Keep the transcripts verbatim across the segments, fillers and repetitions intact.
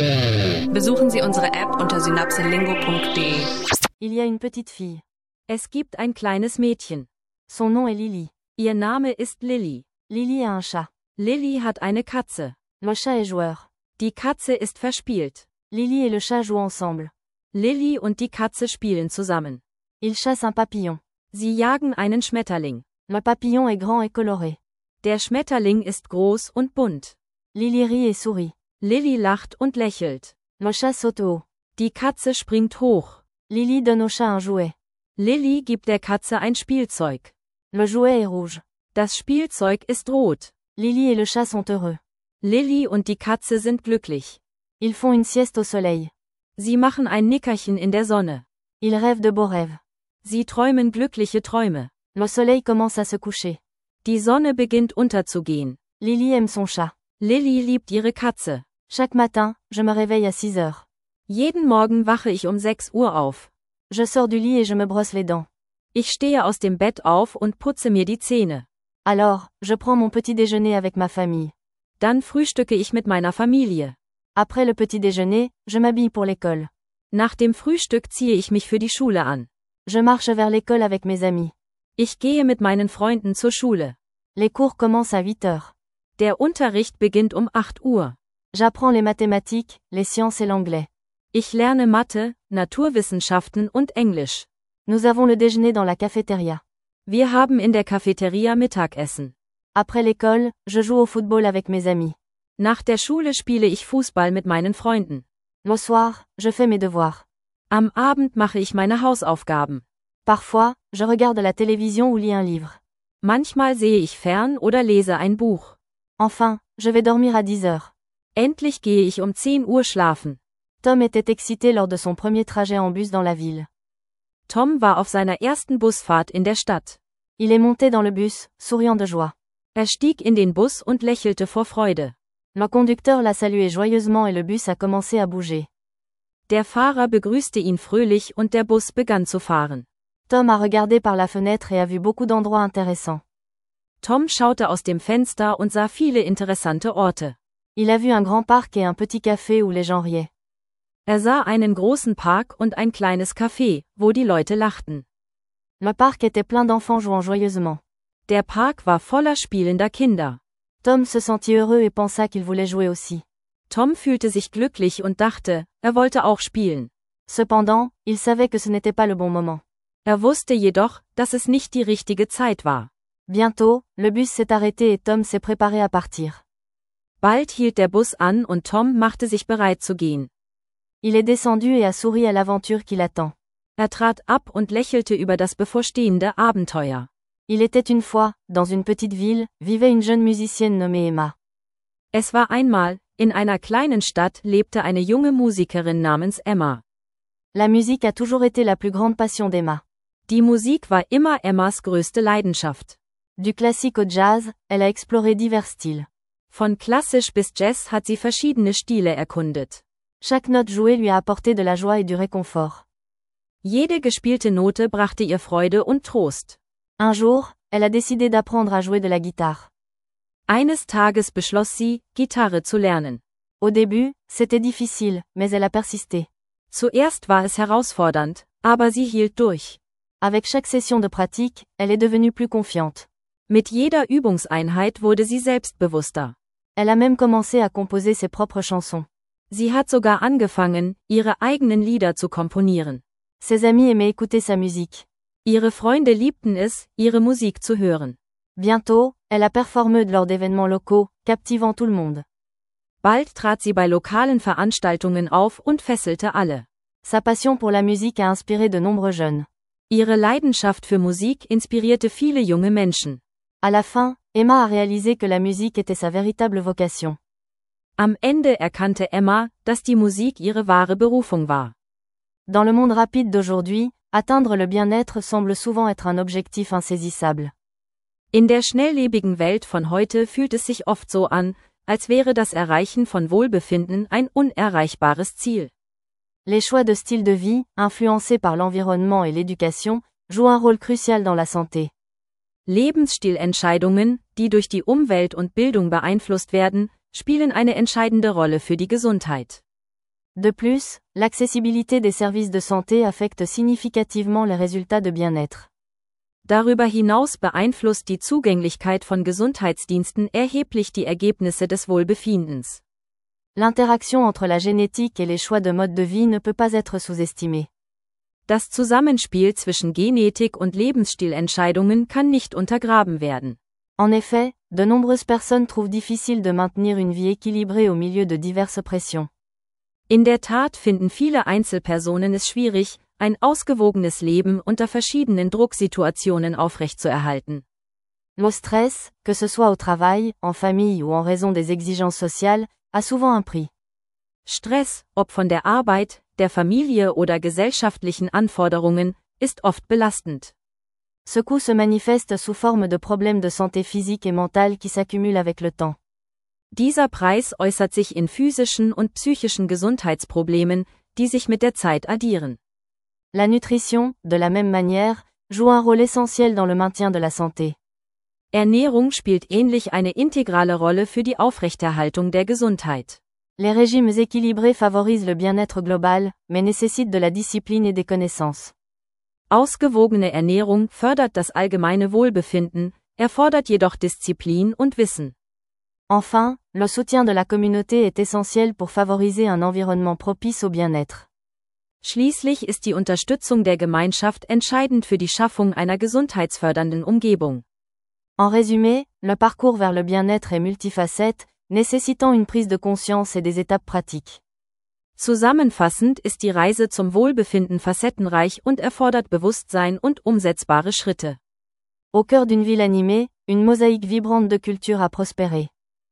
Besuchen Sie unsere App unter synapselingo punkt de. Il y a une petite fille. Es gibt ein kleines Mädchen. Son nom est Lily. Ihr Name ist Lily. Lily a un chat. Lily hat eine Katze. Le chat est joueur. Die Katze ist verspielt. Lily et le chat jouent ensemble. Lily und die Katze spielen zusammen. Ils chassent un papillon. Sie jagen einen Schmetterling. Le papillon est grand et coloré. Der Schmetterling ist groß und bunt. Lily rit et sourit. Lily lacht und lächelt. Le chat saute haut. Die Katze springt hoch. Lily donne au chat un jouet. Lily gibt der Katze ein Spielzeug. Le jouet est rouge. Das Spielzeug ist rot. Lily et le chat sont heureux. Lily und die Katze sind glücklich. Ils font une sieste au soleil. Sie machen ein Nickerchen in der Sonne. Ils rêvent de beaux rêves. Sie träumen glückliche Träume. Le soleil commence à se coucher. Die Sonne beginnt unterzugehen. Lily aime son chat. Lily liebt ihre Katze. Chaque matin, je me réveille à six heures. Jeden Morgen wache ich um sechs Uhr auf. Je sors du lit et je me brosse les dents. Ich stehe aus dem Bett auf und putze mir die Zähne. Alors, je prends mon petit déjeuner avec ma famille. Dann frühstücke ich mit meiner Familie. Après le petit déjeuner, je m'habille pour l'école. Nach dem Frühstück ziehe ich mich für die Schule an. Je marche vers l'école avec mes amis. Ich gehe mit meinen Freunden zur Schule. Les cours commencent à huit heures. Der Unterricht beginnt um acht Uhr. J'apprends les mathématiques, les sciences et l'anglais. Ich lerne Mathe, Naturwissenschaften und Englisch. Nous avons le déjeuner dans la cafétéria. Wir haben in der Cafeteria Mittagessen. Après l'école, je joue au football avec mes amis. Nach der Schule spiele ich Fußball mit meinen Freunden. Le soir, je fais mes devoirs. Am Abend mache ich meine Hausaufgaben. Parfois, je regarde la télévision ou lis un livre. Manchmal sehe ich fern oder lese ein Buch. Enfin, je vais dormir à dix heures. Endlich gehe ich um zehn Uhr schlafen. Tom était excité lors de son premier trajet en bus dans la ville. Tom war auf seiner ersten Busfahrt in der Stadt. Il est monté dans le bus, souriant de joie. Er stieg in den Bus und lächelte vor Freude. Le conducteur l'a salué joyeusement et le bus a commencé à bouger. Der Fahrer begrüßte ihn fröhlich und der Bus begann zu fahren. Tom a regardé par la fenêtre et a vu beaucoup d'endroits intéressants. Tom schaute aus dem Fenster und sah viele interessante Orte. Il a vu un grand parc et un petit café où les gens riaient. Er sah einen großen Park und ein kleines Café, wo die Leute lachten. Le parc était plein d'enfants jouant joyeusement. Der Park war voller spielender Kinder. Tom se sentit heureux et pensa qu'il voulait jouer aussi. Tom fühlte sich glücklich und dachte, er wollte auch spielen. Cependant, il savait que ce n'était pas le bon moment. Er wusste jedoch, dass es nicht die richtige Zeit war. Bientôt, le bus s'est arrêté et Tom s'est préparé à partir. Bald hielt der Bus an und Tom machte sich bereit zu gehen. Il est descendu et a souri à l'aventure qui l'attend. Er trat ab und lächelte über das bevorstehende Abenteuer. Il était une fois, dans une petite ville, vivait une jeune musicienne nommée Emma. Es war einmal, in einer kleinen Stadt lebte eine junge Musikerin namens Emma. La musique a toujours été la plus grande passion d'Emma. Die Musik war immer Emmas größte Leidenschaft. Du classique au jazz, elle a exploré divers styles. Von klassisch bis Jazz hat sie verschiedene Stile erkundet. Chaque note jouée lui a apporté de la joie et du réconfort. Jede gespielte Note brachte ihr Freude und Trost. Un jour, elle a décidé d'apprendre à jouer de la guitare. Eines Tages beschloss sie, Gitarre zu lernen. Au début, c'était difficile, mais elle a persisté. Zuerst war es herausfordernd, aber sie hielt durch. Avec chaque session de pratique, elle est devenue plus confiante. Mit jeder Übungseinheit wurde sie selbstbewusster. Elle a même commencé à composer ses propres chansons. Sie hat sogar angefangen, ihre eigenen Lieder zu komponieren. Ses amis aimaient écouter sa musique. Ihre Freunde liebten es, ihre Musik zu hören. Bientôt, elle a performé lors d'événements locaux, captivant tout le monde. Bald trat sie bei lokalen Veranstaltungen auf und fesselte alle. Sa passion pour la musique a inspiré de nombreux jeunes. Ihre Leidenschaft für Musik inspirierte viele junge Menschen. À la fin, Emma a réalisé que la musique était sa véritable vocation. Am Ende erkannte Emma, dass die Musik ihre wahre Berufung war. Dans le monde rapide d'aujourd'hui, atteindre le bien-être semble souvent être un objectif insaisissable. In der schnelllebigen Welt von heute fühlt es sich oft so an, als wäre das Erreichen von Wohlbefinden ein unerreichbares Ziel. Les choix de style de vie, influencés par l'environnement et l'éducation, jouent un rôle crucial dans la santé. Lebensstilentscheidungen, die durch die Umwelt und Bildung beeinflusst werden, spielen eine entscheidende Rolle für die Gesundheit. De plus, l'accessibilité des services de santé affecte significativement les résultats de bien-être. Darüber hinaus beeinflusst die Zugänglichkeit von Gesundheitsdiensten erheblich die Ergebnisse des Wohlbefindens. L'interaction entre la génétique et les choix de mode de vie ne peut pas être sous-estimée. Das Zusammenspiel zwischen Genetik und Lebensstilentscheidungen kann nicht untergraben werden. En effet, de nombreuses personnes trouvent difficile de maintenir une vie équilibrée au milieu de diverses pressions. In der Tat finden viele Einzelpersonen es schwierig, ein ausgewogenes Leben unter verschiedenen Drucksituationen aufrechtzuerhalten. Le stress, que ce soit au travail, en famille ou en raison des exigences sociales, a souvent un prix. Stress, ob von der Arbeit, der Familie oder gesellschaftlichen Anforderungen, ist oft belastend. Ce coût se manifeste sous forme de problèmes de santé physique et mentale qui s'accumulent avec le temps. Dieser Preis äußert sich in physischen und psychischen Gesundheitsproblemen, die sich mit der Zeit addieren. La nutrition, de la même manière, joue un rôle essentiel dans le maintien de la santé. Ernährung spielt ähnlich eine integrale Rolle für die Aufrechterhaltung der Gesundheit. Les régimes équilibrés favorisent le bien-être global, mais nécessitent de la discipline et des connaissances. Ausgewogene Ernährung fördert das allgemeine Wohlbefinden, erfordert jedoch Disziplin und Wissen. Enfin, le soutien de la communauté est essentiel pour favoriser un environnement propice au bien-être. Schließlich ist die Unterstützung der Gemeinschaft entscheidend für die Schaffung einer gesundheitsfördernden Umgebung. En résumé, le parcours vers le bien-être est multifacette, nécessitant une prise de conscience et des étapes pratiques. Zusammenfassend ist die Reise zum Wohlbefinden facettenreich und erfordert Bewusstsein und umsetzbare Schritte. Au cœur d'une ville animée, une mosaïque vibrante de cultures a prospéré.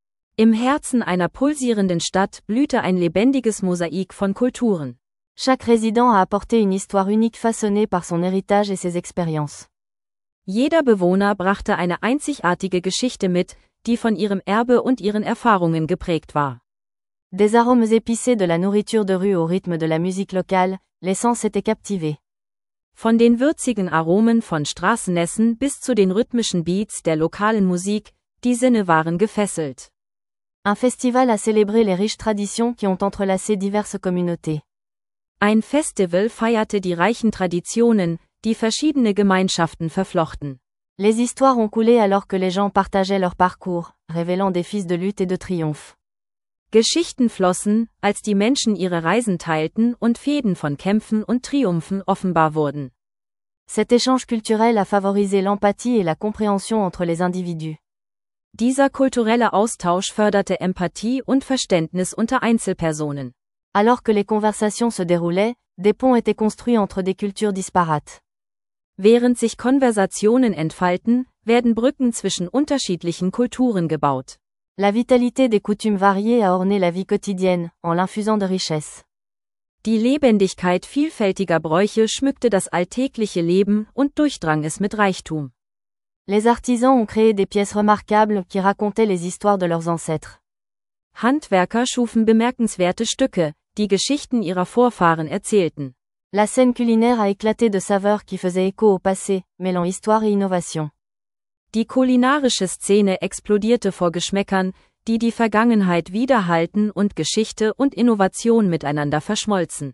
Im Herzen einer pulsierenden Stadt blühte ein lebendiges Mosaik von Kulturen. Chaque résident a apporté une histoire unique façonnée par son héritage et ses expériences. Jeder Bewohner brachte eine einzigartige Geschichte mit, die von ihrem Erbe und ihren Erfahrungen geprägt war. Des arômes épicés de la nourriture de rue au rythme de la musique locale, les sens étaient captivés. Von den würzigen Aromen von Straßenessen bis zu den rhythmischen Beats der lokalen Musik, die Sinne waren gefesselt. Un festival a célébré les riches traditions qui ont entrelacé diverses communautés. Ein Festival feierte die reichen Traditionen, die verschiedene Gemeinschaften verflochten. Les histoires ont coulé alors que les gens partageaient leur parcours, révélant des fils de lutte et de triomphe. Geschichten flossen, als die Menschen ihre Reisen teilten und Fäden von Kämpfen und Triumphen offenbar wurden. Cet échange culturel a favorisé l'empathie et la compréhension entre les individus. Dieser kulturelle Austausch förderte Empathie und Verständnis unter Einzelpersonen. Alors que les conversations se déroulaient, des ponts étaient construits entre des cultures disparates. Während sich Konversationen entfalten, werden Brücken zwischen unterschiedlichen Kulturen gebaut. La vitalité des coutumes variées a orné la vie quotidienne, en l'infusant de richesse. Die Lebendigkeit vielfältiger Bräuche schmückte das alltägliche Leben und durchdrang es mit Reichtum. Les artisans ont créé des pièces remarquables qui racontaient les histoires de leurs ancêtres. Handwerker schufen bemerkenswerte Stücke, die Geschichten ihrer Vorfahren erzählten. La scène culinaire a éclaté de saveurs qui faisaient écho au passé, mêlant histoire et innovation. Die kulinarische Szene explodierte vor Geschmäckern, die die Vergangenheit widerhallten und Geschichte und Innovation miteinander verschmolzen.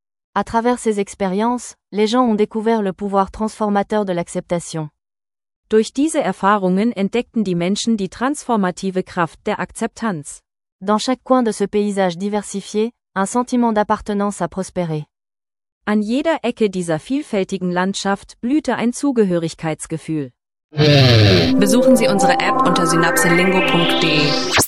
À travers ces expériences, les gens ont découvert le pouvoir transformateur de l'acceptation. Durch diese Erfahrungen entdeckten die Menschen die transformative Kraft der Akzeptanz. Dans chaque coin de ce paysage diversifié, un sentiment d'appartenance a prospéré. An jeder Ecke dieser vielfältigen Landschaft blühte ein Zugehörigkeitsgefühl. Besuchen Sie unsere App unter synapselingo punkt de.